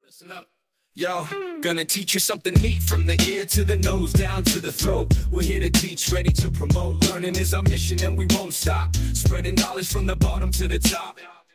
Listen up. Yo, gonna teach you something neat from the ear to the nose down to the throat. We're here to teach, ready to promote. Learning is our mission and we won't stop. Spreading knowledge from the bottom to the top.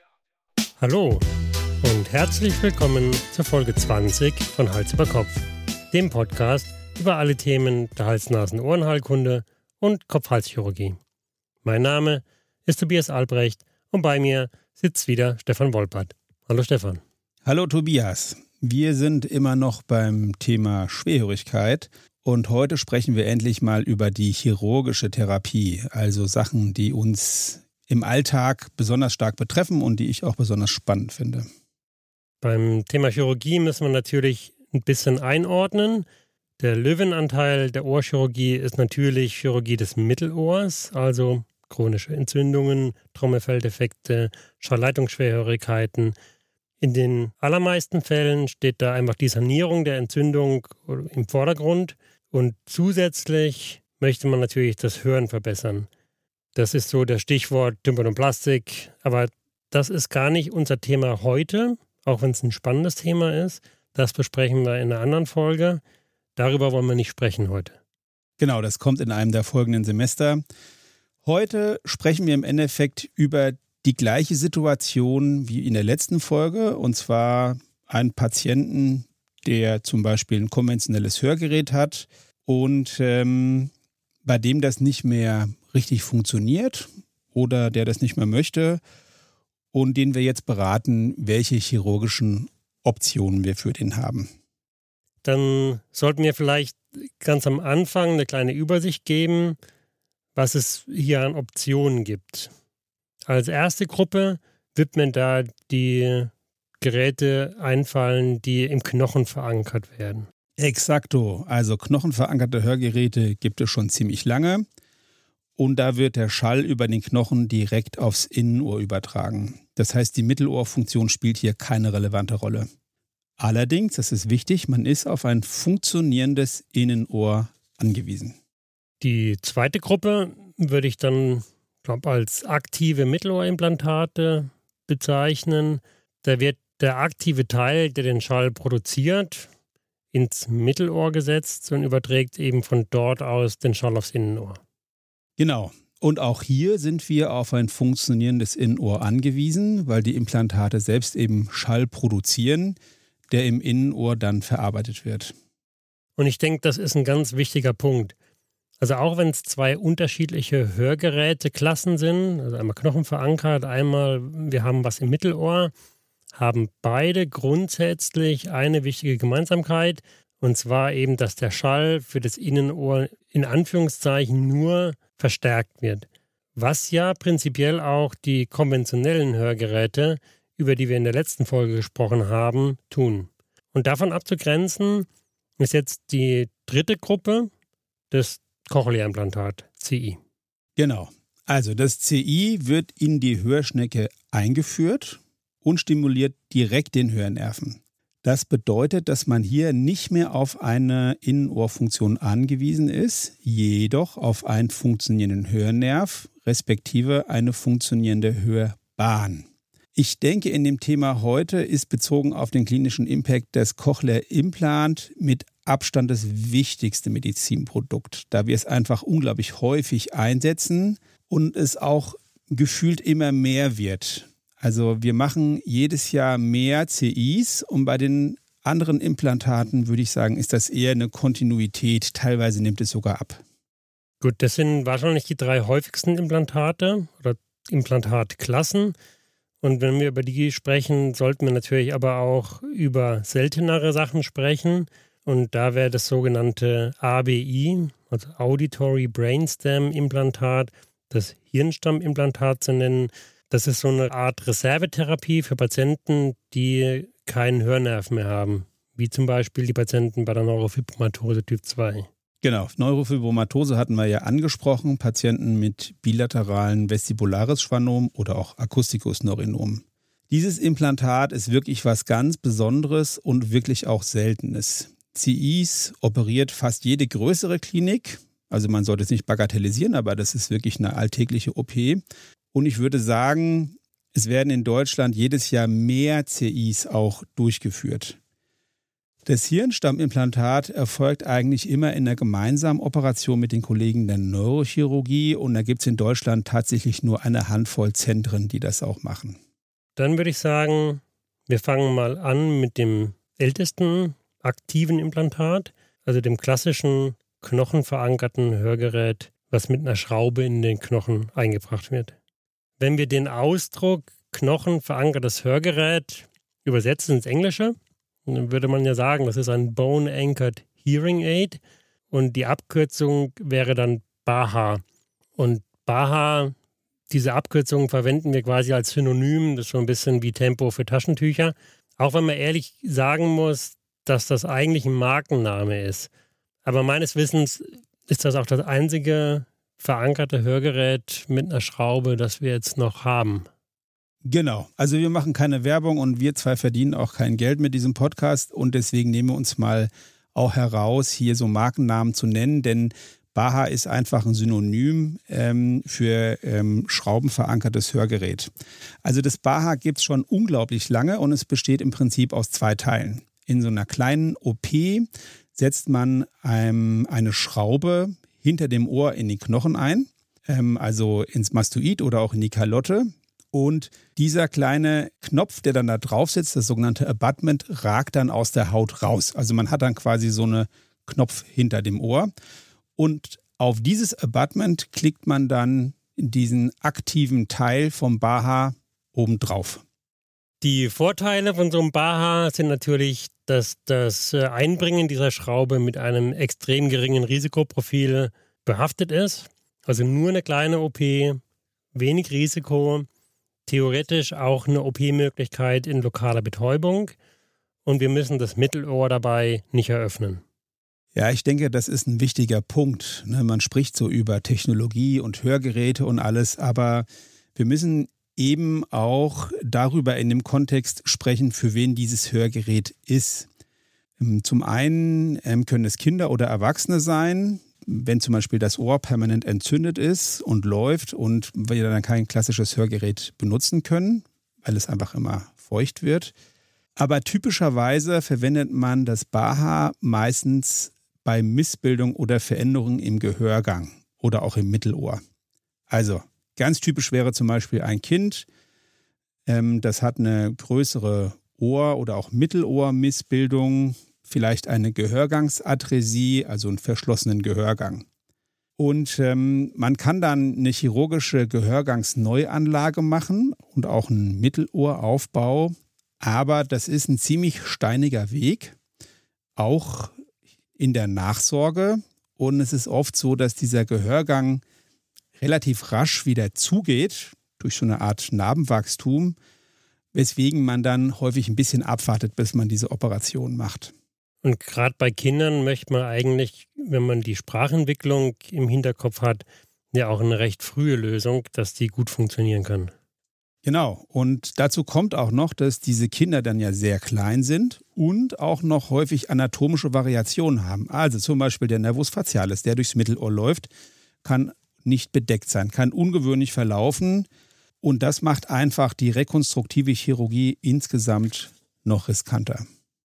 Hallo und herzlich willkommen zur Folge 20 von Hals über Kopf, dem Podcast über alle Themen der Hals-Nasen-Ohrenheilkunde und Kopf-Hals-Chirurgie. Mein Name ist Tobias Albrecht und bei mir sitzt wieder Stefan Wolpert. Hallo Stefan. Hallo Tobias. Wir sind immer noch beim Thema Schwerhörigkeit und heute sprechen wir endlich mal über die chirurgische Therapie, also Sachen, die uns im Alltag besonders stark betreffen und die ich auch besonders spannend finde. Beim Thema Chirurgie müssen wir natürlich ein bisschen einordnen. Der Löwenanteil der Ohrchirurgie ist natürlich Chirurgie des Mittelohrs, also chronische Entzündungen, Trommelfelldefekte, Schallleitungsschwerhörigkeiten. In den allermeisten Fällen steht da einfach die Sanierung der Entzündung im Vordergrund und zusätzlich möchte man natürlich das Hören verbessern. Das ist so das Stichwort Tympanoplastik, aber das ist gar nicht unser Thema heute, auch wenn es ein spannendes Thema ist. Das besprechen wir in einer anderen Folge. Darüber wollen wir nicht sprechen heute. Genau, das kommt in einem der folgenden Semester. Heute sprechen wir im Endeffekt über die gleiche Situation wie in der letzten Folge, und zwar einen Patienten, der zum Beispiel ein konventionelles Hörgerät hat und bei dem das nicht mehr richtig funktioniert oder der das nicht mehr möchte und den wir jetzt beraten, welche chirurgischen Optionen wir für den haben. Dann sollten wir vielleicht ganz am Anfang eine kleine Übersicht geben, was es hier an Optionen gibt. Als erste Gruppe wird mir da die Geräte einfallen, die im Knochen verankert werden. Exakto, also knochenverankerte Hörgeräte gibt es schon ziemlich lange und da wird der Schall über den Knochen direkt aufs Innenohr übertragen. Das heißt, die Mittelohrfunktion spielt hier keine relevante Rolle. Allerdings, das ist wichtig, man ist auf ein funktionierendes Innenohr angewiesen. Die zweite Gruppe würde ich dann als aktive Mittelohrimplantate bezeichnen. Da wird der aktive Teil, der den Schall produziert, ins Mittelohr gesetzt und überträgt eben von dort aus den Schall aufs Innenohr. Genau. Und auch hier sind wir auf ein funktionierendes Innenohr angewiesen, weil die Implantate selbst eben Schall produzieren, der im Innenohr dann verarbeitet wird. Und ich denke, das ist ein ganz wichtiger Punkt. Also auch wenn es zwei unterschiedliche Hörgeräteklassen sind, also einmal knochenverankert, einmal wir haben was im Mittelohr, haben beide grundsätzlich eine wichtige Gemeinsamkeit, und zwar eben, dass der Schall für das Innenohr in Anführungszeichen nur verstärkt wird. Was ja prinzipiell auch die konventionellen Hörgeräte, über die wir in der letzten Folge gesprochen haben, tun. Und davon abzugrenzen ist jetzt die dritte Gruppe, das Cochlea-Implantat, CI. Genau. Also das CI wird in die Hörschnecke eingeführt und stimuliert direkt den Hörnerven. Das bedeutet, dass man hier nicht mehr auf eine Innenohrfunktion angewiesen ist, jedoch auf einen funktionierenden Hörnerv, respektive eine funktionierende Hörbahn. Ich denke, in dem Thema heute ist bezogen auf den klinischen Impact das Cochlea-Implant mit Abstand das wichtigste Medizinprodukt, da wir es einfach unglaublich häufig einsetzen und es auch gefühlt immer mehr wird. Also wir machen jedes Jahr mehr CIs und bei den anderen Implantaten würde ich sagen, ist das eher eine Kontinuität, teilweise nimmt es sogar ab. Gut, das sind wahrscheinlich die drei häufigsten Implantate oder Implantatklassen. Und wenn wir über die sprechen, sollten wir natürlich aber auch über seltenere Sachen sprechen. Und da wäre das sogenannte ABI, also Auditory Brainstem Implantat, das Hirnstammimplantat zu nennen. Das ist so eine Art Reservetherapie für Patienten, die keinen Hörnerv mehr haben, wie zum Beispiel die Patienten bei der Neurofibromatose Typ 2. Genau, Neurofibromatose hatten wir ja angesprochen, Patienten mit bilateralen Vestibularis-Schwannom oder auch Acusticus-Neurinom. Dieses Implantat ist wirklich was ganz Besonderes und wirklich auch Seltenes. CIs operiert fast jede größere Klinik, also man sollte es nicht bagatellisieren, aber das ist wirklich eine alltägliche OP. Und ich würde sagen, es werden in Deutschland jedes Jahr mehr CIs auch durchgeführt. Das Hirnstammimplantat erfolgt eigentlich immer in einer gemeinsamen Operation mit den Kollegen der Neurochirurgie und da gibt es in Deutschland tatsächlich nur eine Handvoll Zentren, die das auch machen. Dann würde ich sagen, wir fangen mal an mit dem ältesten aktiven Implantat, also dem klassischen knochenverankerten Hörgerät, was mit einer Schraube in den Knochen eingebracht wird. Wenn wir den Ausdruck knochenverankertes Hörgerät übersetzen ins Englische, dann würde man ja sagen, das ist ein Bone-Anchored Hearing Aid und die Abkürzung wäre dann BAHA. Und BAHA, diese Abkürzung verwenden wir quasi als Synonym, das ist so ein bisschen wie Tempo für Taschentücher. Auch wenn man ehrlich sagen muss, dass das eigentlich ein Markenname ist. Aber meines Wissens ist das auch das einzige verankerte Hörgerät mit einer Schraube, das wir jetzt noch haben. Genau, also wir machen keine Werbung und wir zwei verdienen auch kein Geld mit diesem Podcast und deswegen nehmen wir uns mal auch heraus, hier so Markennamen zu nennen, denn BAHA ist einfach ein Synonym für schraubenverankertes Hörgerät. Also das BAHA gibt es schon unglaublich lange und es besteht im Prinzip aus 2 Teilen. In so einer kleinen OP setzt man eine Schraube hinter dem Ohr in den Knochen ein, also ins Mastoid oder auch in die Kalotte. Und dieser kleine Knopf, der dann da drauf sitzt, das sogenannte Abutment, ragt dann aus der Haut raus. Also man hat dann quasi so einen Knopf hinter dem Ohr. Und auf dieses Abutment klickt man dann diesen aktiven Teil vom BAHA obendrauf. Die Vorteile von so einem BAHA sind natürlich, dass das Einbringen dieser Schraube mit einem extrem geringen Risikoprofil behaftet ist. Also nur eine kleine OP, wenig Risiko, theoretisch auch eine OP-Möglichkeit in lokaler Betäubung und wir müssen das Mittelohr dabei nicht eröffnen. Ja, ich denke, das ist ein wichtiger Punkt. Man spricht so über Technologie und Hörgeräte und alles, aber wir müssen eben auch darüber in dem Kontext sprechen, für wen dieses Hörgerät ist. Zum einen können es Kinder oder Erwachsene sein, wenn zum Beispiel das Ohr permanent entzündet ist und läuft und wir dann kein klassisches Hörgerät benutzen können, weil es einfach immer feucht wird. Aber typischerweise verwendet man das BAHA meistens bei Missbildung oder Veränderungen im Gehörgang oder auch im Mittelohr. Also ganz typisch wäre zum Beispiel ein Kind, das hat eine größere Ohr- oder auch Mittelohrmissbildung, vielleicht eine Gehörgangsatresie, also einen verschlossenen Gehörgang. Und man kann dann eine chirurgische Gehörgangsneuanlage machen und auch einen Mittelohraufbau, aber das ist ein ziemlich steiniger Weg, auch in der Nachsorge. Und es ist oft so, dass dieser Gehörgang relativ rasch wieder zugeht, durch so eine Art Narbenwachstum, weswegen man dann häufig ein bisschen abwartet, bis man diese Operation macht. Und gerade bei Kindern möchte man eigentlich, wenn man die Sprachentwicklung im Hinterkopf hat, ja auch eine recht frühe Lösung, dass die gut funktionieren kann. Genau. Und dazu kommt auch noch, dass diese Kinder dann ja sehr klein sind und auch noch häufig anatomische Variationen haben. Also zum Beispiel der Nervus facialis, der durchs Mittelohr läuft, kann nicht bedeckt sein, kann ungewöhnlich verlaufen. Und das macht einfach die rekonstruktive Chirurgie insgesamt noch riskanter.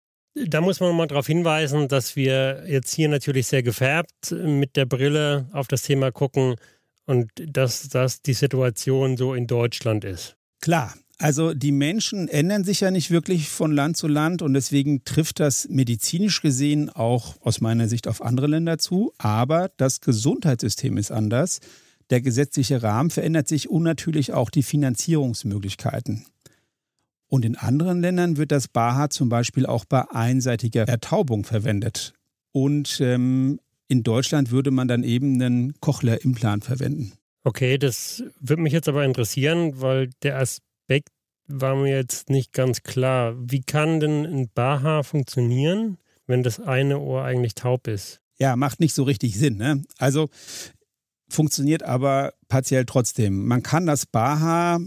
Da muss man mal darauf hinweisen, dass wir jetzt hier natürlich sehr gefärbt mit der Brille auf das Thema gucken und dass das die Situation so in Deutschland ist. Klar, also die Menschen ändern sich ja nicht wirklich von Land zu Land und deswegen trifft das medizinisch gesehen auch aus meiner Sicht auf andere Länder zu. Aber das Gesundheitssystem ist anders, der gesetzliche Rahmen verändert sich und natürlich auch die Finanzierungsmöglichkeiten. Und in anderen Ländern wird das BAHA zum Beispiel auch bei einseitiger Ertaubung verwendet. Und in Deutschland würde man dann eben einen Cochlear-Implant verwenden. Okay, das würde mich jetzt aber interessieren, weil der Aspekt war mir jetzt nicht ganz klar. Wie kann denn ein BAHA funktionieren, wenn das eine Ohr eigentlich taub ist? Ja, macht nicht so richtig Sinn, ne? Also funktioniert aber partiell trotzdem. Man kann das BAHA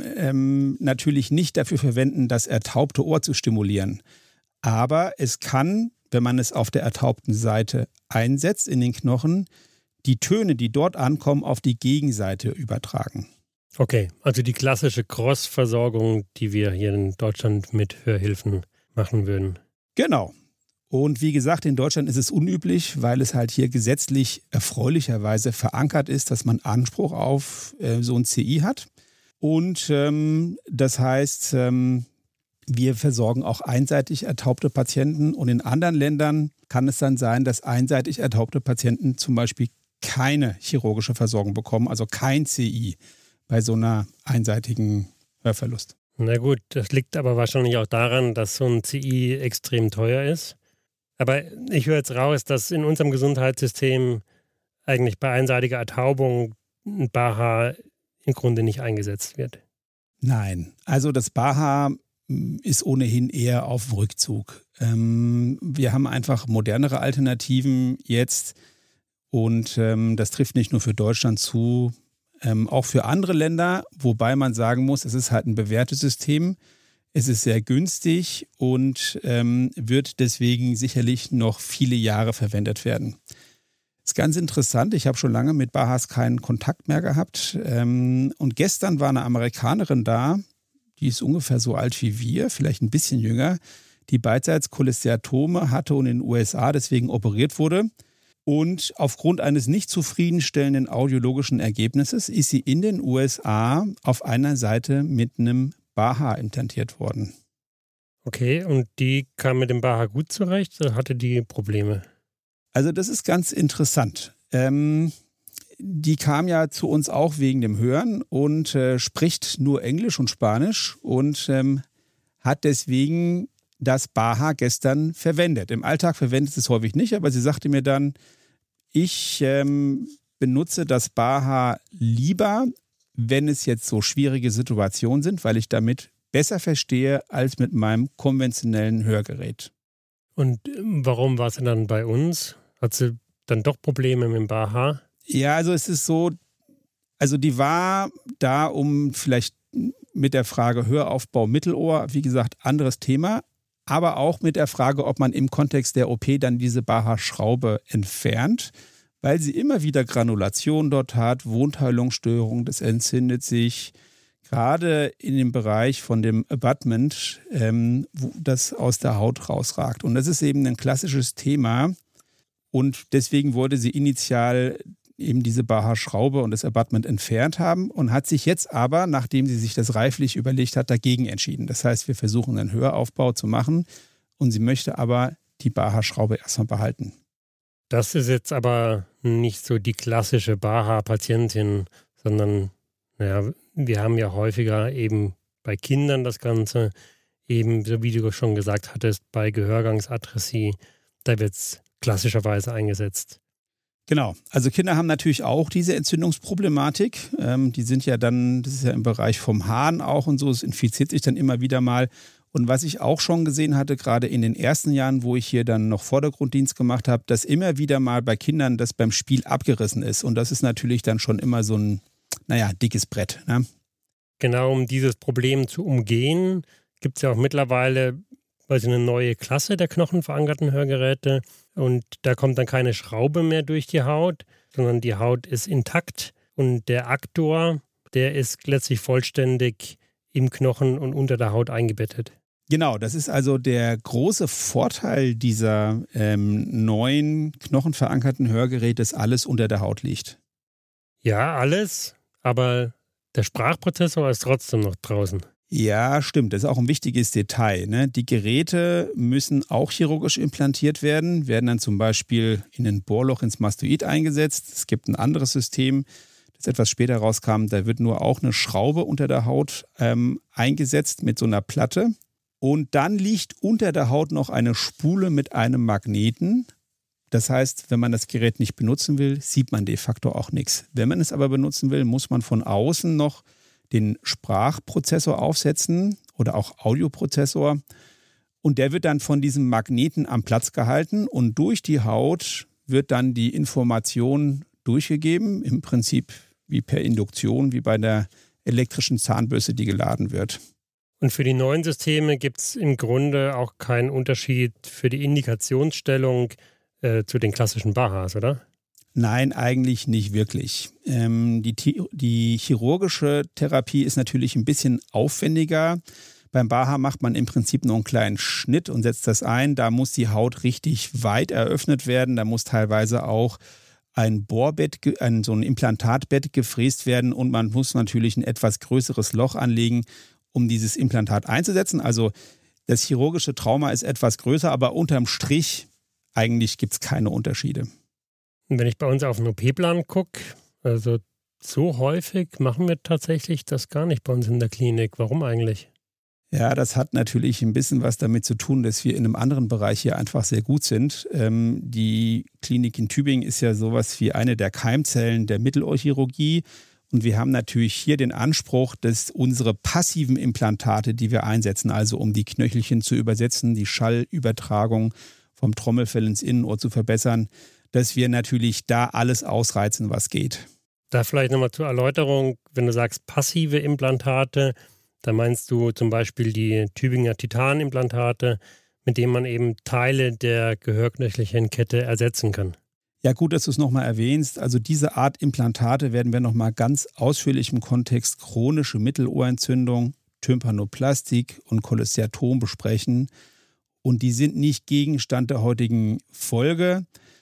natürlich nicht dafür verwenden, das ertaubte Ohr zu stimulieren. Aber es kann, wenn man es auf der ertaubten Seite einsetzt in den Knochen, die Töne, die dort ankommen, auf die Gegenseite übertragen. Okay, also die klassische Cross-Versorgung, die wir hier in Deutschland mit Hörhilfen machen würden. Genau. Und wie gesagt, in Deutschland ist es unüblich, weil es halt hier gesetzlich erfreulicherweise verankert ist, dass man Anspruch auf so ein CI hat. Und das heißt, wir versorgen auch einseitig ertaubte Patienten. Und in anderen Ländern kann es dann sein, dass einseitig ertaubte Patienten zum Beispiel keine chirurgische Versorgung bekommen, also kein CI bei so einer einseitigen Hörverlust. Na gut, das liegt aber wahrscheinlich auch daran, dass so ein CI extrem teuer ist. Aber ich höre jetzt raus, dass in unserem Gesundheitssystem eigentlich bei einseitiger Ertaubung ein BAHA im Grunde nicht eingesetzt wird. Nein, also das BAHA ist ohnehin eher auf Rückzug. Wir haben einfach modernere Alternativen jetzt und das trifft nicht nur für Deutschland zu, auch für andere Länder, wobei man sagen muss, es ist halt ein bewährtes System. Es ist sehr günstig und wird deswegen sicherlich noch viele Jahre verwendet werden. Das ist ganz interessant, ich habe schon lange mit BAHAs keinen Kontakt mehr gehabt. Und gestern war eine Amerikanerin da, die ist ungefähr so alt wie wir, vielleicht ein bisschen jünger, die beidseits Cholesteatome hatte und in den USA deswegen operiert wurde. Und aufgrund eines nicht zufriedenstellenden audiologischen Ergebnisses ist sie in den USA auf einer Seite mit einem BAHA implantiert worden. Okay, und die kam mit dem BAHA gut zurecht oder hatte die Probleme? Also das ist ganz interessant. Die kam ja zu uns auch wegen dem Hören und spricht nur Englisch und Spanisch und hat deswegen das BAHA gestern verwendet. Im Alltag verwendet sie es häufig nicht, aber sie sagte mir dann, ich benutze das BAHA lieber, wenn es jetzt so schwierige Situationen sind, weil ich damit besser verstehe als mit meinem konventionellen Hörgerät. Und warum war sie dann bei uns? Hat sie dann doch Probleme mit dem BAHA? Ja, also es ist so, also die war da, um vielleicht mit der Frage Höraufbau Mittelohr, wie gesagt, anderes Thema, aber auch mit der Frage, ob man im Kontext der OP dann diese BAHA-Schraube entfernt, weil sie immer wieder Granulation dort hat, Wundheilungsstörung, das entzündet sich, gerade in dem Bereich von dem Abutment, wo das aus der Haut rausragt. Und das ist eben ein klassisches Thema und deswegen wollte sie initial eben diese BAHA-Schraube und das Abutment entfernt haben und hat sich jetzt aber, nachdem sie sich das reiflich überlegt hat, dagegen entschieden. Das heißt, wir versuchen einen Höraufbau zu machen und sie möchte aber die BAHA-Schraube erstmal behalten. Das ist jetzt aber nicht so die klassische BAHA-Patientin, sondern wir haben ja häufiger eben bei Kindern das Ganze, eben so wie du schon gesagt hattest, bei Gehörgangsatresie, da wird es klassischerweise eingesetzt. Genau, also Kinder haben natürlich auch diese Entzündungsproblematik. Die sind ja dann, das ist ja im Bereich vom Hahn auch und so, es infiziert sich dann immer wieder mal. Und was ich auch schon gesehen hatte, gerade in den ersten Jahren, wo ich hier dann noch Vordergrunddienst gemacht habe, dass immer wieder mal bei Kindern das beim Spiel abgerissen ist. Und das ist natürlich dann schon immer so ein, dickes Brett. Ne? Genau, um dieses Problem zu umgehen, gibt es ja auch mittlerweile eine neue Klasse der knochenverankerten Hörgeräte. Und da kommt dann keine Schraube mehr durch die Haut, sondern die Haut ist intakt und der Aktor, der ist letztlich vollständig im Knochen und unter der Haut eingebettet. Genau, das ist also der große Vorteil dieser neuen knochenverankerten Hörgeräte, dass alles unter der Haut liegt. Ja, alles, aber der Sprachprozessor ist trotzdem noch draußen. Ja, stimmt. Das ist auch ein wichtiges Detail. Ne? Die Geräte müssen auch chirurgisch implantiert werden, werden dann zum Beispiel in ein Bohrloch ins Mastoid eingesetzt. Es gibt ein anderes System, das etwas später rauskam. Da wird nur auch eine Schraube unter der Haut eingesetzt mit so einer Platte. Und dann liegt unter der Haut noch eine Spule mit einem Magneten. Das heißt, wenn man das Gerät nicht benutzen will, sieht man de facto auch nichts. Wenn man es aber benutzen will, muss man von außen noch den Sprachprozessor aufsetzen oder auch Audioprozessor. Und der wird dann von diesem Magneten am Platz gehalten und durch die Haut wird dann die Information durchgegeben, im Prinzip wie per Induktion, wie bei der elektrischen Zahnbürste, die geladen wird. Und für die neuen Systeme gibt es im Grunde auch keinen Unterschied für die Indikationsstellung zu den klassischen BAHAs, oder? Nein, eigentlich nicht wirklich. Die chirurgische Therapie ist natürlich ein bisschen aufwendiger. Beim BAHA macht man im Prinzip nur einen kleinen Schnitt und setzt das ein. Da muss die Haut richtig weit eröffnet werden. Da muss teilweise auch ein Bohrbett, so ein Implantatbett gefräst werden und man muss natürlich ein etwas größeres Loch anlegen, um dieses Implantat einzusetzen. Also das chirurgische Trauma ist etwas größer, aber unterm Strich eigentlich gibt es keine Unterschiede. Und wenn ich bei uns auf den OP-Plan gucke, also so häufig machen wir tatsächlich das gar nicht bei uns in der Klinik. Warum eigentlich? Ja, das hat natürlich ein bisschen was damit zu tun, dass wir in einem anderen Bereich hier einfach sehr gut sind. Die Klinik in Tübingen ist ja sowas wie eine der Keimzellen der Mittelohrchirurgie. Und wir haben natürlich hier den Anspruch, dass unsere passiven Implantate, die wir einsetzen, also um die Knöchelchen zu übersetzen, die Schallübertragung vom Trommelfell ins Innenohr zu verbessern, dass wir natürlich da alles ausreizen, was geht. Da vielleicht nochmal zur Erläuterung, wenn du sagst passive Implantate, da meinst du zum Beispiel die Tübinger Titanimplantate, mit denen man eben Teile der Gehörknöchelchenkette ersetzen kann. Ja, gut, dass du es nochmal erwähnst. Also diese Art Implantate werden wir nochmal ganz ausführlich im Kontext chronische Mittelohrentzündung, Tympanoplastik und Cholesteatom besprechen. Und die sind nicht Gegenstand der heutigen Folge.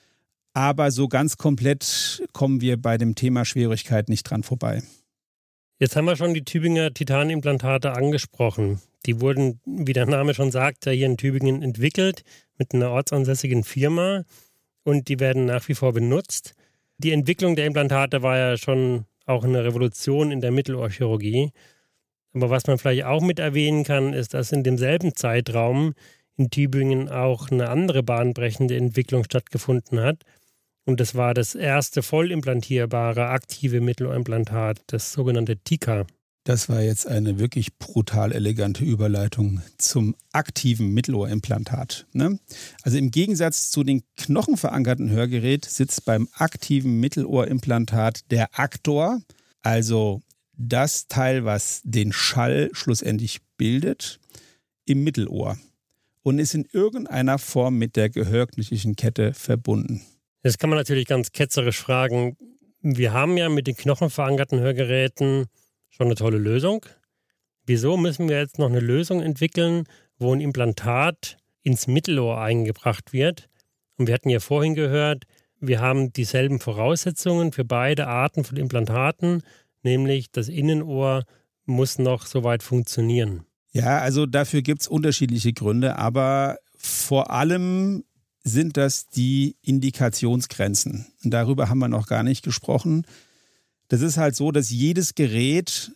Aber so ganz komplett kommen wir bei dem Thema Schwierigkeit nicht dran vorbei. Jetzt haben wir schon die Tübinger Titanimplantate angesprochen. Die wurden, wie der Name schon sagt, hier in Tübingen entwickelt mit einer ortsansässigen Firma und die werden nach wie vor benutzt. Die Entwicklung der Implantate war ja schon auch eine Revolution in der Mittelohrchirurgie. Aber was man vielleicht auch mit erwähnen kann, ist, dass in demselben Zeitraum in Tübingen auch eine andere bahnbrechende Entwicklung stattgefunden hat. Und das war das erste voll implantierbare aktive Mittelohrimplantat, das sogenannte TICA. Das war jetzt eine wirklich brutal elegante Überleitung zum aktiven Mittelohrimplantat. Ne? Also im Gegensatz zu dem knochenverankerten Hörgerät sitzt beim aktiven Mittelohrimplantat der Aktor, also das Teil, was den Schall schlussendlich bildet, im Mittelohr und ist in irgendeiner Form mit der Gehörknöchelchenkette verbunden. Jetzt kann man natürlich ganz ketzerisch fragen, wir haben ja mit den knochenverankerten Hörgeräten schon eine tolle Lösung. Wieso müssen wir jetzt noch eine Lösung entwickeln, wo ein Implantat ins Mittelohr eingebracht wird? Und wir hatten ja vorhin gehört, wir haben dieselben Voraussetzungen für beide Arten von Implantaten, nämlich das Innenohr muss noch soweit funktionieren. Ja, also dafür gibt es unterschiedliche Gründe, aber vor allem sind das die Indikationsgrenzen. Und darüber haben wir noch gar nicht gesprochen. Das ist halt so, dass jedes Gerät,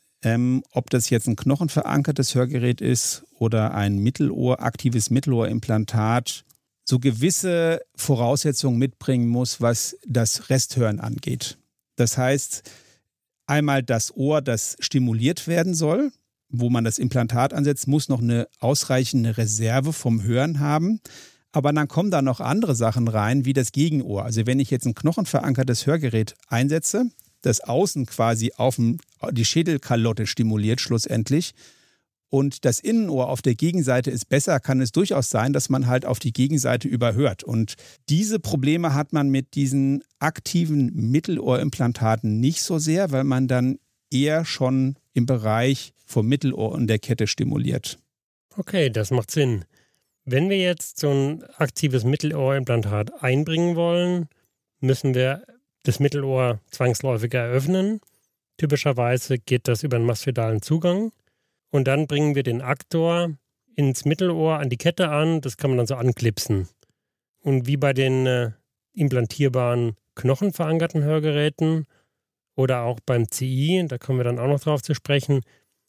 ob das jetzt ein knochenverankertes Hörgerät ist oder ein aktives Mittelohrimplantat, so gewisse Voraussetzungen mitbringen muss, was das Resthören angeht. Das heißt, einmal das Ohr, das stimuliert werden soll, wo man das Implantat ansetzt, muss noch eine ausreichende Reserve vom Hören haben. Aber dann kommen da noch andere Sachen rein, wie das Gegenohr. Also wenn ich jetzt ein knochenverankertes Hörgerät einsetze, das außen quasi auf die Schädelkalotte stimuliert schlussendlich und das Innenohr auf der Gegenseite ist besser, kann es durchaus sein, dass man halt auf die Gegenseite überhört. Und diese Probleme hat man mit diesen aktiven Mittelohrimplantaten nicht so sehr, weil man dann eher schon im Bereich vom Mittelohr und der Kette stimuliert. Okay, das macht Sinn. Wenn wir jetzt so ein aktives Mittelohrimplantat einbringen wollen, müssen wir das Mittelohr zwangsläufig eröffnen. Typischerweise geht das über einen mastroidalen Zugang. Und dann bringen wir den Aktor ins Mittelohr an die Kette an. Das kann man dann so anklipsen. Und wie bei den implantierbaren knochenverankerten Hörgeräten oder auch beim CI, da kommen wir dann auch noch drauf zu sprechen,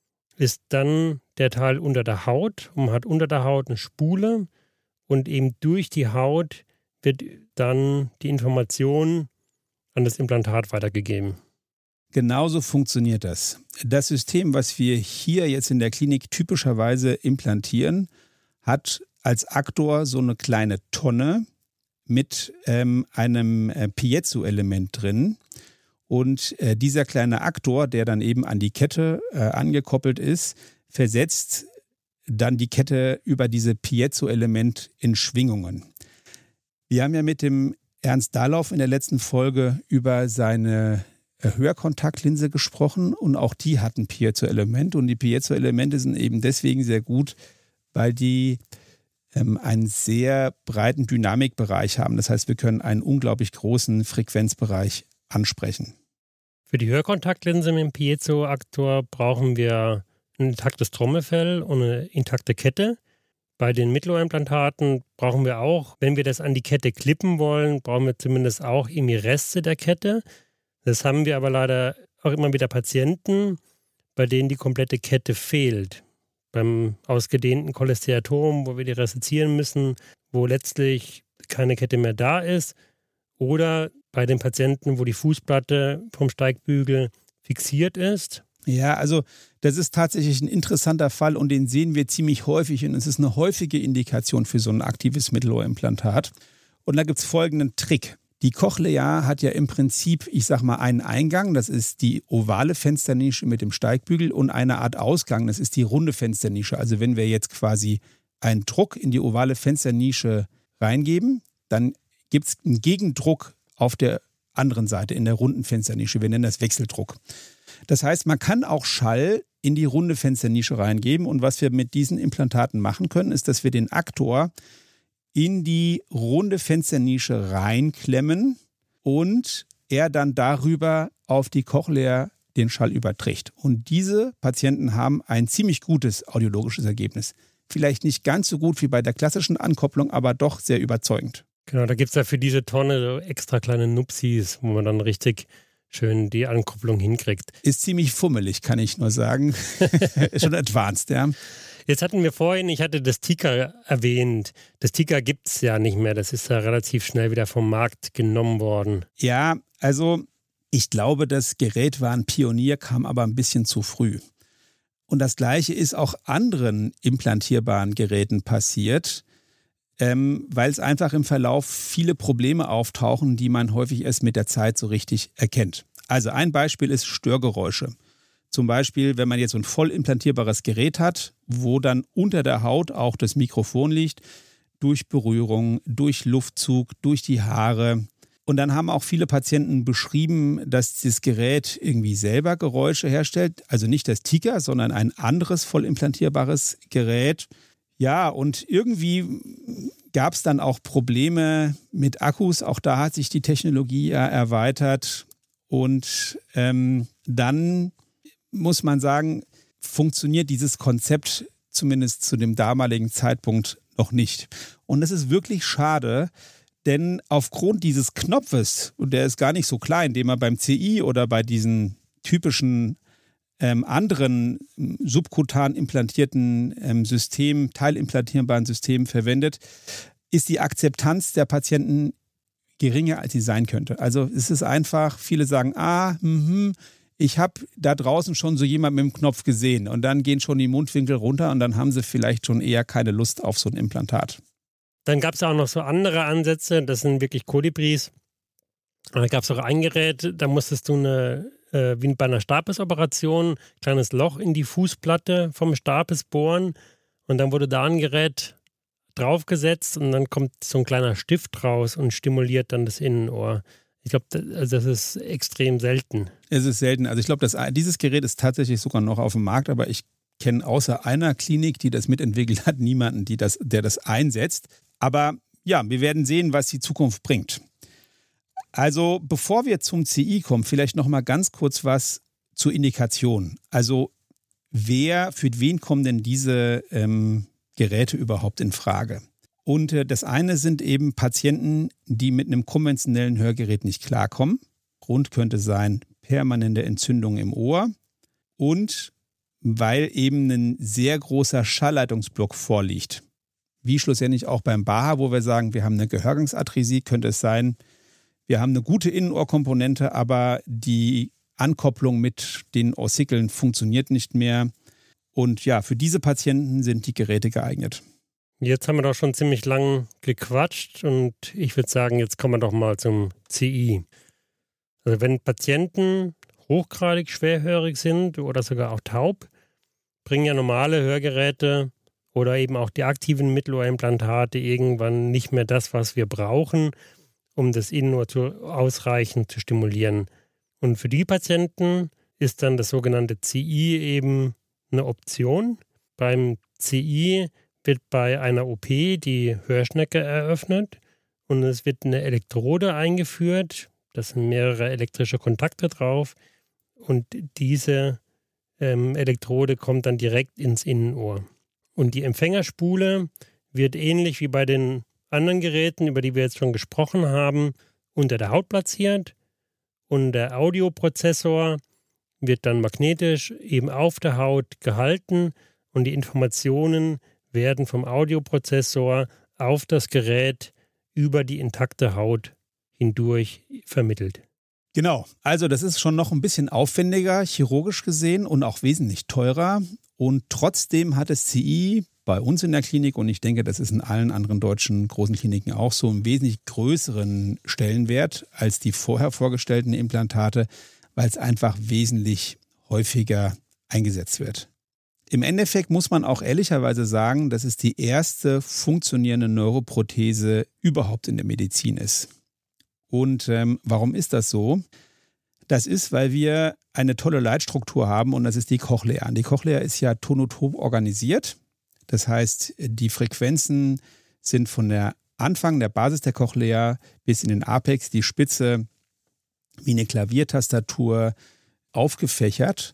ist dann der Teil unter der Haut und man hat unter der Haut eine Spule und eben durch die Haut wird dann die Information an das Implantat weitergegeben. Genauso funktioniert das. Das System, was wir hier jetzt in der Klinik typischerweise implantieren, hat als Aktor so eine kleine Tonne mit einem Piezo-Element drin. Und dieser kleine Aktor, der dann eben an die Kette angekoppelt ist, versetzt dann die Kette über diese Piezo-Element in Schwingungen. Wir haben ja mit dem Ernst Dahlauf in der letzten Folge über seine Hörkontaktlinse gesprochen und auch die hatten Piezo-Element. Und die Piezo-Elemente sind eben deswegen sehr gut, weil die einen sehr breiten Dynamikbereich haben. Das heißt, wir können einen unglaublich großen Frequenzbereich ansprechen. Für die Hörkontaktlinse mit dem Piezo-Aktor brauchen wir ein intaktes Trommelfell und eine intakte Kette. Bei den Mittelohrimplantaten brauchen wir auch, wenn wir das an die Kette klippen wollen, brauchen wir zumindest auch irgendwie Reste der Kette. Das haben wir aber leider auch immer wieder Patienten, bei denen die komplette Kette fehlt. Beim ausgedehnten Cholesteatom, wo wir die resezieren müssen, wo letztlich keine Kette mehr da ist. Oder bei den Patienten, wo die Fußplatte vom Steigbügel fixiert ist. Ja, also das ist tatsächlich ein interessanter Fall und den sehen wir ziemlich häufig und es ist eine häufige Indikation für so ein aktives Mittelohrimplantat. Und da gibt es folgenden Trick. Die Cochlea hat ja im Prinzip, ich sag mal, einen Eingang, das ist die ovale Fensternische mit dem Steigbügel und eine Art Ausgang, das ist die runde Fensternische. Also wenn wir jetzt quasi einen Druck in die ovale Fensternische reingeben, dann gibt es einen Gegendruck auf der anderen Seite, in der runden Fensternische. Wir nennen das Wechseldruck. Das heißt, man kann auch Schall in die runde Fensternische reingeben und was wir mit diesen Implantaten machen können, ist, dass wir den Aktor in die runde Fensternische reinklemmen und er dann darüber auf die Cochlea den Schall überträgt. Und diese Patienten haben ein ziemlich gutes audiologisches Ergebnis. Vielleicht nicht ganz so gut wie bei der klassischen Ankopplung, aber doch sehr überzeugend. Genau, da gibt es ja für diese Tonne so extra kleine Nupsis, wo man dann richtig schön die Ankopplung hinkriegt. Ist ziemlich fummelig, kann ich nur sagen. Ist schon advanced, ja. Jetzt hatten wir vorhin, ich hatte das Tika erwähnt. Das Tika gibt es ja nicht mehr. Das ist ja relativ schnell wieder vom Markt genommen worden. Ja, also ich glaube, das Gerät war ein Pionier, kam aber ein bisschen zu früh. Und das Gleiche ist auch anderen implantierbaren Geräten passiert, weil es einfach im Verlauf viele Probleme auftauchen, die man häufig erst mit der Zeit so richtig erkennt. Also ein Beispiel ist Störgeräusche. Zum Beispiel, wenn man jetzt so ein voll implantierbares Gerät hat, wo dann unter der Haut auch das Mikrofon liegt, durch Berührung, durch Luftzug, durch die Haare. Und dann haben auch viele Patienten beschrieben, dass das Gerät irgendwie selber Geräusche herstellt. Also nicht das Tika, sondern ein anderes voll implantierbares Gerät. Ja, und irgendwie gab es dann auch Probleme mit Akkus. Auch da hat sich die Technologie ja erweitert. Und dann muss man sagen, funktioniert dieses Konzept zumindest zu dem damaligen Zeitpunkt noch nicht. Und das ist wirklich schade, denn aufgrund dieses Knopfes, und der ist gar nicht so klein, den man beim CI oder bei diesen typischen anderen subkutan implantierten Systemen, teilimplantierbaren Systemen verwendet, ist die Akzeptanz der Patienten geringer, als sie sein könnte. Also es ist einfach, viele sagen, ich habe da draußen schon so jemand mit dem Knopf gesehen und dann gehen schon die Mundwinkel runter und dann haben sie vielleicht schon eher keine Lust auf so ein Implantat. Dann gab es auch noch so andere Ansätze, das sind wirklich Kolibris. Da gab es auch ein Gerät, da musstest du wie bei einer Stapesoperation, kleines Loch in die Fußplatte vom Stapes bohren und dann wurde da ein Gerät draufgesetzt und dann kommt so ein kleiner Stift raus und stimuliert dann das Innenohr. Ich glaube, das ist extrem selten. Es ist selten. Also ich glaube, dieses Gerät ist tatsächlich sogar noch auf dem Markt, aber ich kenne außer einer Klinik, die das mitentwickelt hat, niemanden, der das einsetzt. Aber ja, wir werden sehen, was die Zukunft bringt. Also bevor wir zum CI kommen, vielleicht noch mal ganz kurz was zur Indikation. Also für wen kommen denn diese Geräte überhaupt in Frage? Und das eine sind eben Patienten, die mit einem konventionellen Hörgerät nicht klarkommen. Grund könnte sein permanente Entzündung im Ohr und weil eben ein sehr großer Schallleitungsblock vorliegt. Wie schlussendlich auch beim Baha, wo wir sagen, wir haben eine Gehörgangsatresie, könnte es sein, wir haben eine gute Innenohrkomponente, aber die Ankopplung mit den Ossickeln funktioniert nicht mehr. Und ja, für diese Patienten sind die Geräte geeignet. Jetzt haben wir doch schon ziemlich lang gequatscht und ich würde sagen, jetzt kommen wir doch mal zum CI. Also wenn Patienten hochgradig schwerhörig sind oder sogar auch taub, bringen ja normale Hörgeräte oder eben auch die aktiven Mittelohrimplantate irgendwann nicht mehr das, was wir brauchen, um das Innenohr ausreichend zu stimulieren. Und für die Patienten ist dann das sogenannte CI eben eine Option. Beim CI wird bei einer OP die Hörschnecke eröffnet und es wird eine Elektrode eingeführt. Da sind mehrere elektrische Kontakte drauf und diese Elektrode kommt dann direkt ins Innenohr. Und die Empfängerspule wird ähnlich wie bei den anderen Geräten, über die wir jetzt schon gesprochen haben, unter der Haut platziert und der Audioprozessor wird dann magnetisch eben auf der Haut gehalten und die Informationen werden vom Audioprozessor auf das Gerät über die intakte Haut hindurch vermittelt. Genau, also das ist schon noch ein bisschen aufwendiger, chirurgisch gesehen und auch wesentlich teurer. Und trotzdem hat das CI bei uns in der Klinik, und ich denke, das ist in allen anderen deutschen großen Kliniken auch so, einen wesentlich größeren Stellenwert als die vorher vorgestellten Implantate, weil es einfach wesentlich häufiger eingesetzt wird. Im Endeffekt muss man auch ehrlicherweise sagen, dass es die erste funktionierende Neuroprothese überhaupt in der Medizin ist. Und warum ist das so? Das ist, weil wir eine tolle Leitstruktur haben und das ist die Cochlea. Und die Cochlea ist ja tonotop organisiert. Das heißt, die Frequenzen sind von der Anfang der Basis der Cochlea bis in den Apex, die Spitze, wie eine Klaviertastatur aufgefächert.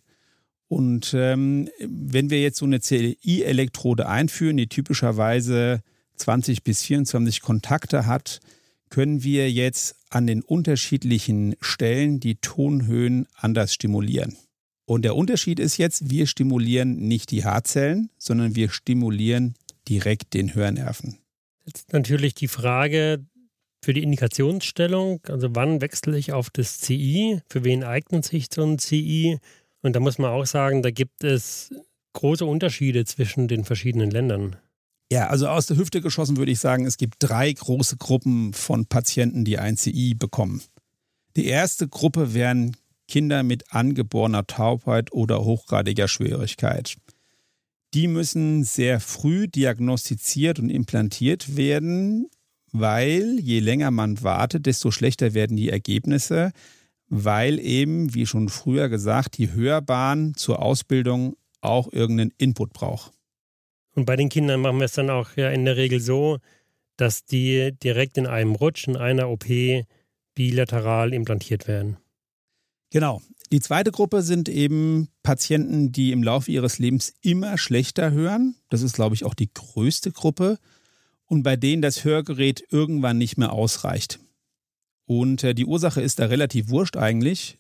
Und wenn wir jetzt so eine CI-Elektrode einführen, die typischerweise 20 bis 24 Kontakte hat, können wir jetzt an den unterschiedlichen Stellen die Tonhöhen anders stimulieren. Und der Unterschied ist jetzt, wir stimulieren nicht die Haarzellen, sondern wir stimulieren direkt den Hörnerven. Jetzt natürlich die Frage für die Indikationsstellung, also wann wechsle ich auf das CI, für wen eignet sich so ein CI? Und da muss man auch sagen, da gibt es große Unterschiede zwischen den verschiedenen Ländern. Ja, also aus der Hüfte geschossen würde ich sagen, es gibt 3 große Gruppen von Patienten, die ein CI bekommen. Die erste Gruppe wären Kinder mit angeborener Taubheit oder hochgradiger Schwierigkeit. Die müssen sehr früh diagnostiziert und implantiert werden, weil je länger man wartet, desto schlechter werden die Ergebnisse, weil eben, wie schon früher gesagt, die Hörbahn zur Ausbildung auch irgendeinen Input braucht. Und bei den Kindern machen wir es dann auch ja in der Regel so, dass die direkt in einem Rutsch, in einer OP bilateral implantiert werden. Genau. Die zweite Gruppe sind eben Patienten, die im Laufe ihres Lebens immer schlechter hören. Das ist, glaube ich, auch die größte Gruppe. Und bei denen das Hörgerät irgendwann nicht mehr ausreicht. Und die Ursache ist da relativ wurscht eigentlich,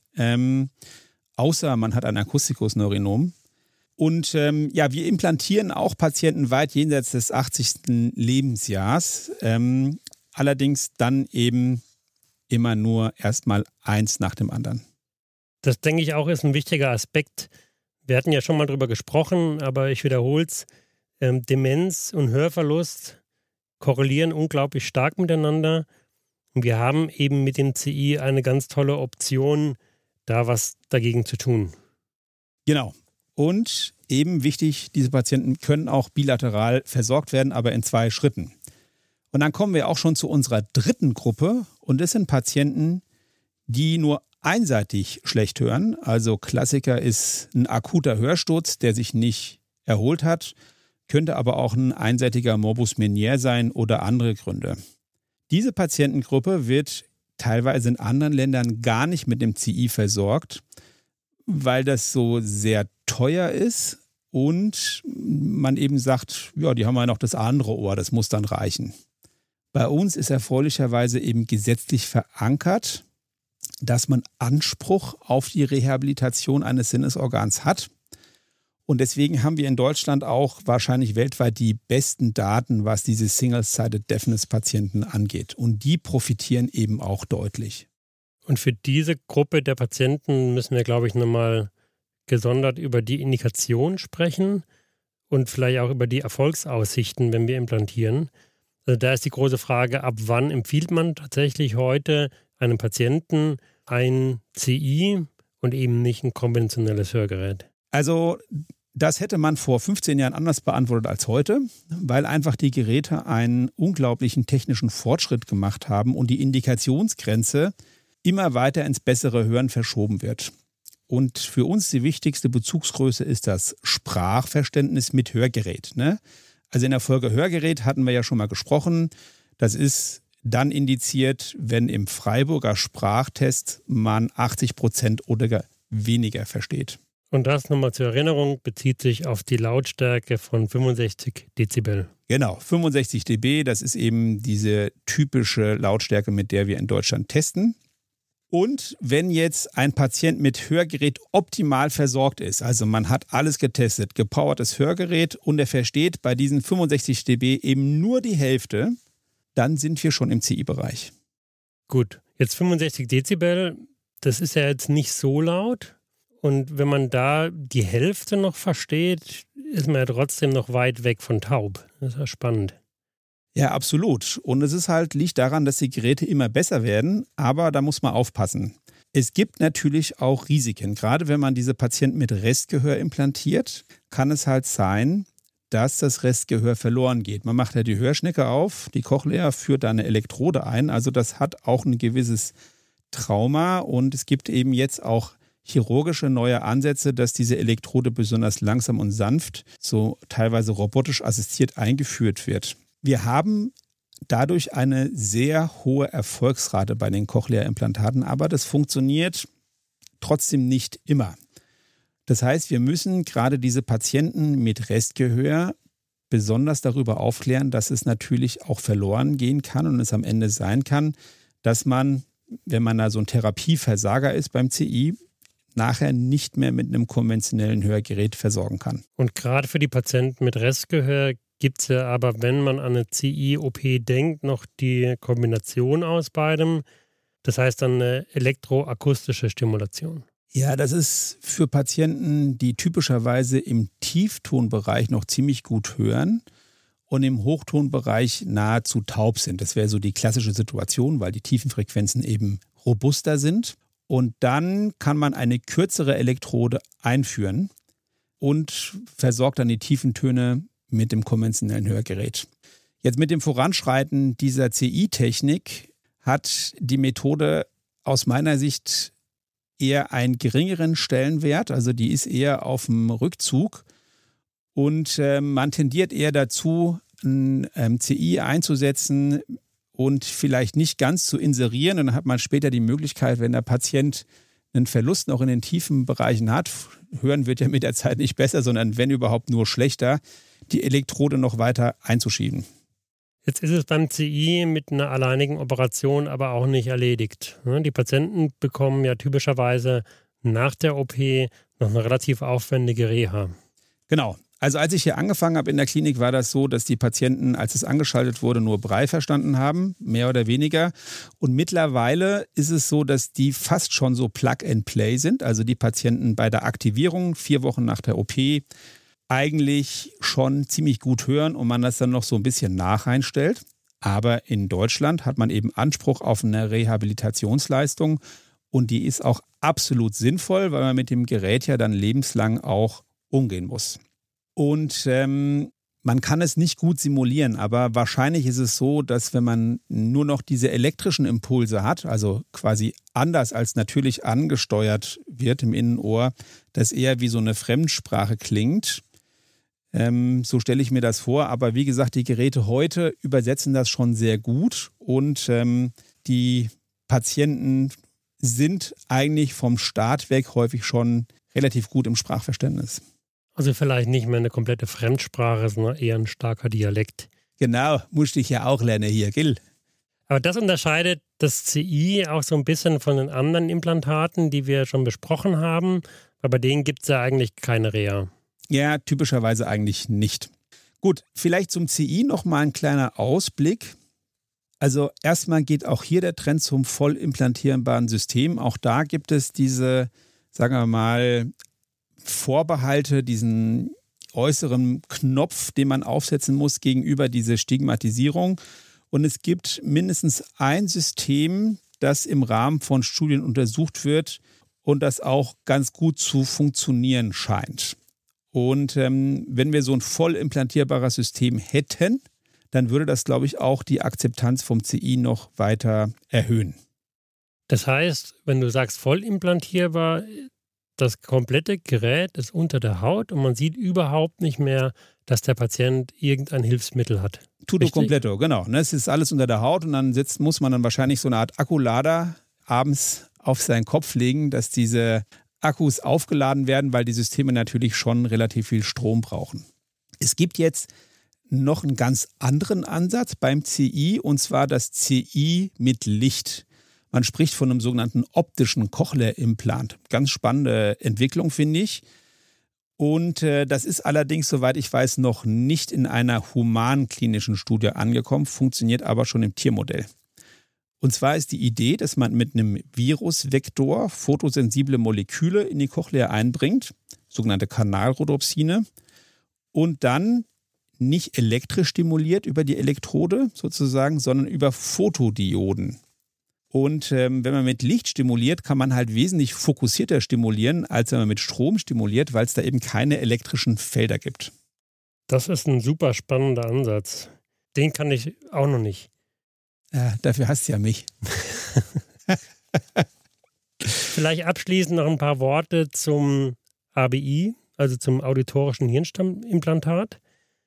außer man hat ein Akustikus-Neurinom. Und wir implantieren auch Patienten weit jenseits des 80. Lebensjahrs, allerdings dann eben immer nur erstmal eins nach dem anderen. Das, denke ich, auch ist ein wichtiger Aspekt. Wir hatten ja schon mal drüber gesprochen, aber ich wiederhole es. Demenz und Hörverlust korrelieren unglaublich stark miteinander. Und wir haben eben mit dem CI eine ganz tolle Option, da was dagegen zu tun. Genau. Und eben wichtig, diese Patienten können auch bilateral versorgt werden, aber in 2 Schritten. Und dann kommen wir auch schon zu unserer dritten Gruppe. Und das sind Patienten, die nur einseitig schlecht hören. Also Klassiker ist ein akuter Hörsturz, der sich nicht erholt hat, könnte aber auch ein einseitiger Morbus Meniere sein oder andere Gründe. Diese Patientengruppe wird teilweise in anderen Ländern gar nicht mit dem CI versorgt, weil das so sehr teuer ist und man eben sagt, ja, die haben ja noch das andere Ohr, das muss dann reichen. Bei uns ist erfreulicherweise eben gesetzlich verankert, dass man Anspruch auf die Rehabilitation eines Sinnesorgans hat. Und deswegen haben wir in Deutschland auch wahrscheinlich weltweit die besten Daten, was diese Single-Sided Deafness-Patienten angeht. Und die profitieren eben auch deutlich. Und für diese Gruppe der Patienten müssen wir, glaube ich, nochmal gesondert über die Indikation sprechen und vielleicht auch über die Erfolgsaussichten, wenn wir implantieren. Also da ist die große Frage, ab wann empfiehlt man tatsächlich heute einem Patienten ein CI und eben nicht ein konventionelles Hörgerät? Also das hätte man vor 15 Jahren anders beantwortet als heute, weil einfach die Geräte einen unglaublichen technischen Fortschritt gemacht haben und die Indikationsgrenze immer weiter ins bessere Hören verschoben wird. Und für uns die wichtigste Bezugsgröße ist das Sprachverständnis mit Hörgerät. Ne? Also in der Folge Hörgerät hatten wir ja schon mal gesprochen. Das ist dann indiziert, wenn im Freiburger Sprachtest man 80% oder weniger versteht. Und das nochmal zur Erinnerung bezieht sich auf die Lautstärke von 65 Dezibel. Genau, 65 dB, das ist eben diese typische Lautstärke, mit der wir in Deutschland testen. Und wenn jetzt ein Patient mit Hörgerät optimal versorgt ist, also man hat alles getestet, gepowertes Hörgerät und er versteht bei diesen 65 dB eben nur die Hälfte, dann sind wir schon im CI-Bereich. Gut, jetzt 65 Dezibel, das ist ja jetzt nicht so laut. Und wenn man da die Hälfte noch versteht, ist man ja trotzdem noch weit weg von taub. Das ist ja spannend. Ja, absolut. Und es ist halt, liegt daran, dass die Geräte immer besser werden, aber da muss man aufpassen. Es gibt natürlich auch Risiken. Gerade wenn man diese Patienten mit Restgehör implantiert, kann es halt sein, dass das Restgehör verloren geht. Man macht ja die Hörschnecke auf, die Cochlea führt da eine Elektrode ein. Also das hat auch ein gewisses Trauma und es gibt eben jetzt auch chirurgische neue Ansätze, dass diese Elektrode besonders langsam und sanft, so teilweise robotisch assistiert eingeführt wird. Wir haben dadurch eine sehr hohe Erfolgsrate bei den Cochlea-Implantaten, aber das funktioniert trotzdem nicht immer. Das heißt, wir müssen gerade diese Patienten mit Restgehör besonders darüber aufklären, dass es natürlich auch verloren gehen kann und es am Ende sein kann, dass man, wenn man da so ein Therapieversager ist beim CI, nachher nicht mehr mit einem konventionellen Hörgerät versorgen kann. Und gerade für die Patienten mit Restgehör gibt es ja aber, wenn man an eine CI-OP denkt, noch die Kombination aus beidem. Das heißt dann eine elektroakustische Stimulation. Ja, das ist für Patienten, die typischerweise im Tieftonbereich noch ziemlich gut hören und im Hochtonbereich nahezu taub sind. Das wäre so die klassische Situation, weil die tiefen Frequenzen eben robuster sind. Und dann kann man eine kürzere Elektrode einführen und versorgt dann die tiefen Töne mit dem konventionellen Hörgerät. Jetzt mit dem Voranschreiten dieser CI-Technik hat die Methode aus meiner Sicht eher einen geringeren Stellenwert, also die ist eher auf dem Rückzug und man tendiert eher dazu, ein CI einzusetzen und vielleicht nicht ganz zu inserieren. Und dann hat man später die Möglichkeit, wenn der Patient einen Verlust noch in den tiefen Bereichen hat, hören wird ja mit der Zeit nicht besser, sondern wenn überhaupt nur schlechter, die Elektrode noch weiter einzuschieben. Jetzt ist es beim CI mit einer alleinigen Operation aber auch nicht erledigt. Die Patienten bekommen ja typischerweise nach der OP noch eine relativ aufwendige Reha. Genau. Also als ich hier angefangen habe in der Klinik, war das so, dass die Patienten, als es angeschaltet wurde, nur Brei verstanden haben, mehr oder weniger. Und mittlerweile ist es so, dass die fast schon so Plug-and-Play sind. Also die Patienten bei der Aktivierung 4 Wochen nach der OP eigentlich schon ziemlich gut hören und man das dann noch so ein bisschen nacheinstellt. Aber in Deutschland hat man eben Anspruch auf eine Rehabilitationsleistung und die ist auch absolut sinnvoll, weil man mit dem Gerät ja dann lebenslang auch umgehen muss. Und man kann es nicht gut simulieren, aber wahrscheinlich ist es so, dass wenn man nur noch diese elektrischen Impulse hat, also quasi anders als natürlich angesteuert wird im Innenohr, das eher wie so eine Fremdsprache klingt. So stelle ich mir das vor. Aber wie gesagt, die Geräte heute übersetzen das schon sehr gut und die Patienten sind eigentlich vom Start weg häufig schon relativ gut im Sprachverständnis. Also vielleicht nicht mehr eine komplette Fremdsprache, sondern eher ein starker Dialekt. Genau, musste ich ja auch lernen hier, gell? Aber das unterscheidet das CI auch so ein bisschen von den anderen Implantaten, die wir schon besprochen haben. Aber bei denen gibt es ja eigentlich keine Reha. Ja, typischerweise eigentlich nicht. Gut, vielleicht zum CI nochmal ein kleiner Ausblick. Also erstmal geht auch hier der Trend zum voll implantierbaren System. Auch da gibt es diese, sagen wir mal, Vorbehalte, diesen äußeren Knopf, den man aufsetzen muss gegenüber dieser Stigmatisierung. Und es gibt mindestens ein System, das im Rahmen von Studien untersucht wird und das auch ganz gut zu funktionieren scheint. Und wenn wir so ein voll implantierbares System hätten, dann würde das, glaube ich, auch die Akzeptanz vom CI noch weiter erhöhen. Das heißt, wenn du sagst voll implantierbar, das komplette Gerät ist unter der Haut und man sieht überhaupt nicht mehr, dass der Patient irgendein Hilfsmittel hat. Tutto completo, genau. Es ist alles unter der Haut und dann muss man dann wahrscheinlich so eine Art Akkulader abends auf seinen Kopf legen, dass diese Akkus aufgeladen werden, weil die Systeme natürlich schon relativ viel Strom brauchen. Es gibt jetzt noch einen ganz anderen Ansatz beim CI, und zwar das CI mit Licht. Man spricht von einem sogenannten optischen Cochlea-Implant. Ganz spannende Entwicklung, finde ich. Und das ist allerdings, soweit ich weiß, noch nicht in einer humanen klinischen Studie angekommen, funktioniert aber schon im Tiermodell. Und zwar ist die Idee, dass man mit einem Virusvektor photosensible Moleküle in die Cochlea einbringt, sogenannte Kanalrhodopsine, und dann nicht elektrisch stimuliert über die Elektrode sozusagen, sondern über Photodioden. Und wenn man mit Licht stimuliert, kann man halt wesentlich fokussierter stimulieren, als wenn man mit Strom stimuliert, weil es da eben keine elektrischen Felder gibt. Das ist ein super spannender Ansatz. Den kann ich auch noch nicht. Dafür hast du ja mich. Vielleicht abschließend noch ein paar Worte zum ABI, also zum auditorischen Hirnstammimplantat.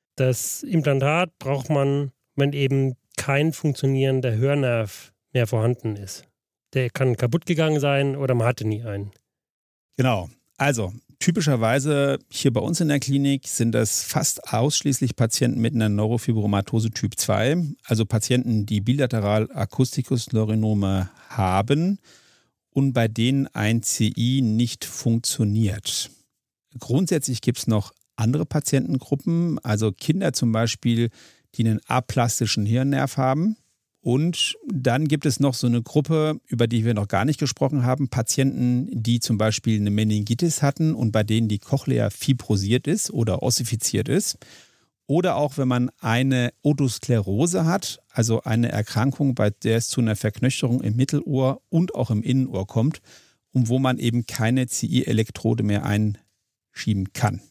Das Implantat braucht man, wenn eben kein funktionierender Hörnerv mehr vorhanden ist. Der kann kaputt gegangen sein oder man hatte nie einen. Genau. Also typischerweise hier bei uns in der Klinik sind das fast ausschließlich Patienten mit einer Neurofibromatose Typ 2, also Patienten, die bilateral Akustikus-Neurinome haben und bei denen ein CI nicht funktioniert. Grundsätzlich gibt es noch andere Patientengruppen, also Kinder zum Beispiel, die einen aplastischen Hirnnerv haben. Und dann gibt es noch so eine Gruppe, über die wir noch gar nicht gesprochen haben, Patienten, die zum Beispiel eine Meningitis hatten und bei denen die Cochlea fibrosiert ist oder ossifiziert ist. Oder auch, wenn man eine Otosklerose hat, also eine Erkrankung, bei der es zu einer Verknöcherung im Mittelohr und auch im Innenohr kommt und wo man eben keine CI-Elektrode mehr einschieben kann.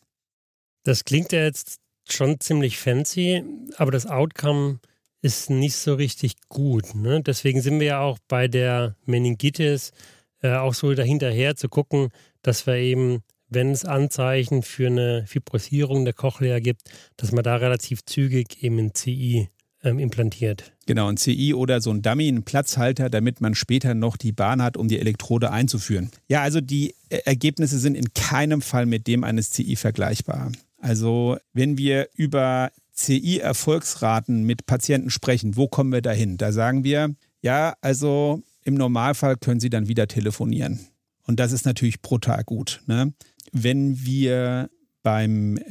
Das klingt ja jetzt schon ziemlich fancy, aber das Outcome ist nicht so richtig gut. Ne? Deswegen sind wir ja auch bei der Meningitis auch so dahinterher zu gucken, dass wir eben, wenn es Anzeichen für eine Fibrosierung der Cochlea gibt, dass man da relativ zügig eben ein CI implantiert. Genau, ein CI oder so ein Dummy, ein Platzhalter, damit man später noch die Bahn hat, um die Elektrode einzuführen. Ja, also die Ergebnisse sind in keinem Fall mit dem eines CI vergleichbar. Also wenn wir über CI-Erfolgsraten mit Patienten sprechen, wo kommen wir dahin? Da sagen wir, ja, also im Normalfall können Sie dann wieder telefonieren. Und das ist natürlich brutal gut. Ne? Wenn wir beim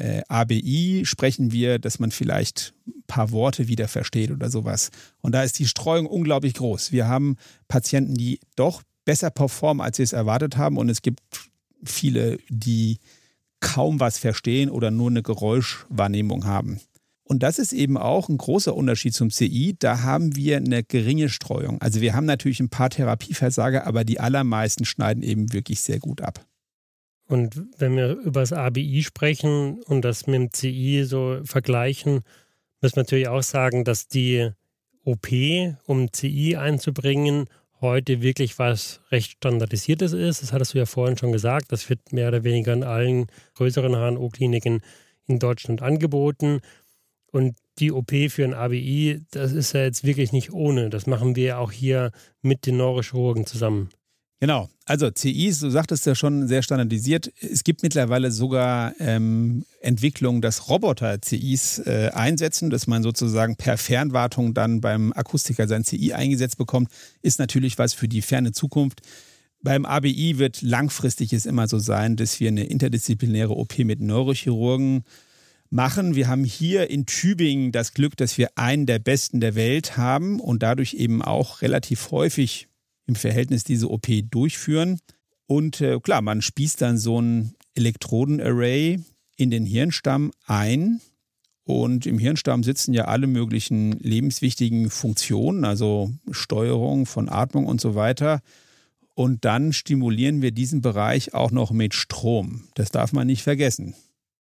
ABI sprechen wir, dass man vielleicht ein paar Worte wieder versteht oder sowas. Und da ist die Streuung unglaublich groß. Wir haben Patienten, die doch besser performen, als wir es erwartet haben. Und es gibt viele, die kaum was verstehen oder nur eine Geräuschwahrnehmung haben. Und das ist eben auch ein großer Unterschied zum CI. Da haben wir eine geringe Streuung. Also wir haben natürlich ein paar Therapieversager, aber die allermeisten schneiden eben wirklich sehr gut ab. Und wenn wir über das ABI sprechen und das mit dem CI so vergleichen, müssen wir natürlich auch sagen, dass die OP, um CI einzubringen, heute wirklich was recht Standardisiertes ist. Das hattest du ja vorhin schon gesagt. Das wird mehr oder weniger in allen größeren HNO-Kliniken in Deutschland angeboten. Und die OP für ein ABI, das ist ja jetzt wirklich nicht ohne. Das machen wir auch hier mit den Neurochirurgen zusammen. Genau, also CIs, du sagtest ja schon, sehr standardisiert. Es gibt mittlerweile sogar Entwicklungen, dass Roboter CIs einsetzen, dass man sozusagen per Fernwartung dann beim Akustiker sein CI eingesetzt bekommt, ist natürlich was für die ferne Zukunft. Beim ABI wird langfristig es immer so sein, dass wir eine interdisziplinäre OP mit Neurochirurgen machen. Wir haben hier in Tübingen das Glück, dass wir einen der Besten der Welt haben und dadurch eben auch relativ häufig im Verhältnis diese OP durchführen. Und klar, man spießt dann so ein Elektrodenarray in den Hirnstamm ein. Und im Hirnstamm sitzen ja alle möglichen lebenswichtigen Funktionen, also Steuerung von Atmung und so weiter. Und dann stimulieren wir diesen Bereich auch noch mit Strom. Das darf man nicht vergessen.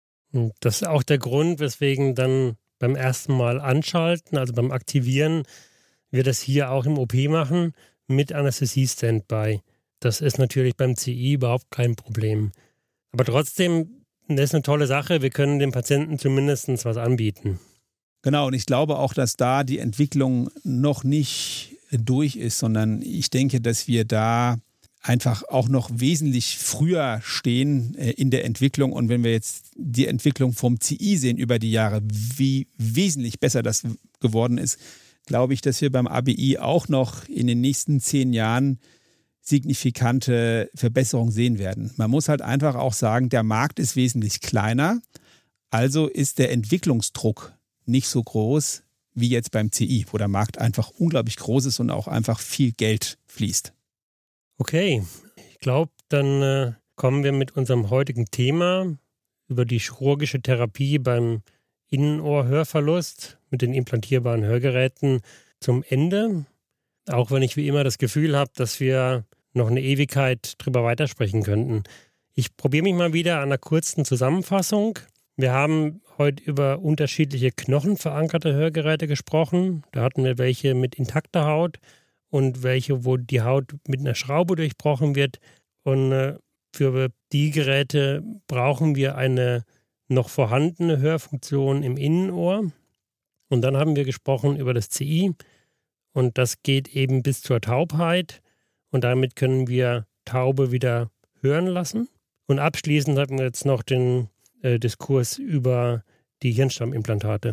Das ist auch der Grund, weswegen dann beim ersten Mal anschalten, also beim Aktivieren, wir das hier auch im OP machen, mit Anästhesie-Standby. Das ist natürlich beim CI überhaupt kein Problem. Aber trotzdem, das ist eine tolle Sache. Wir können dem Patienten zumindest was anbieten. Genau, und ich glaube auch, dass da die Entwicklung noch nicht durch ist, sondern ich denke, dass wir da einfach auch noch wesentlich früher stehen in der Entwicklung. Und wenn wir jetzt die Entwicklung vom CI sehen über die Jahre, wie wesentlich besser das geworden ist, glaube ich, dass wir beim ABI auch noch in den nächsten 10 Jahren signifikante Verbesserungen sehen werden. Man muss halt einfach auch sagen, der Markt ist wesentlich kleiner, also ist der Entwicklungsdruck nicht so groß wie jetzt beim CI, wo der Markt einfach unglaublich groß ist und auch einfach viel Geld fließt. Okay, ich glaube, dann kommen wir mit unserem heutigen Thema über die chirurgische Therapie beim Innenohr-Hörverlust mit den implantierbaren Hörgeräten zum Ende. Auch wenn ich wie immer das Gefühl habe, dass wir noch eine Ewigkeit drüber weitersprechen könnten. Ich probiere mich mal wieder an einer kurzen Zusammenfassung. Wir haben heute über unterschiedliche knochenverankerte Hörgeräte gesprochen. Da hatten wir welche mit intakter Haut und welche, wo die Haut mit einer Schraube durchbrochen wird. Und für die Geräte brauchen wir eine noch vorhandene Hörfunktion im Innenohr. Und dann haben wir gesprochen über das CI. Und das geht eben bis zur Taubheit. Und damit können wir Taube wieder hören lassen. Und abschließend hatten wir jetzt noch den Diskurs über die Hirnstammimplantate.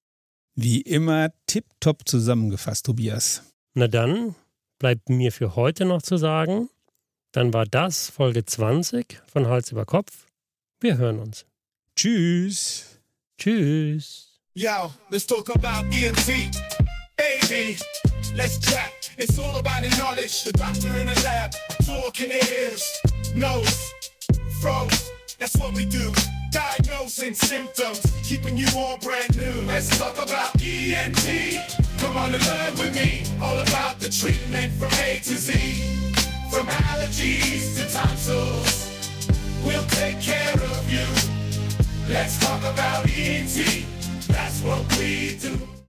Wie immer tipptopp zusammengefasst, Tobias. Na dann bleibt mir für heute noch zu sagen, dann war das Folge 20 von Hals über Kopf. Wir hören uns. Tschüss. Tschüss. Yo, let's talk about ENT. AD, let's chat. It's all about the knowledge. The doctor in the lab, talking ears, nose, throat. That's what we do. Diagnosing symptoms, keeping you all brand new. Let's talk about ENT. Come on and learn with me. All about the treatment from A to Z. From allergies to tonsils, we'll take care of you. Let's talk about ENT. That's what we do.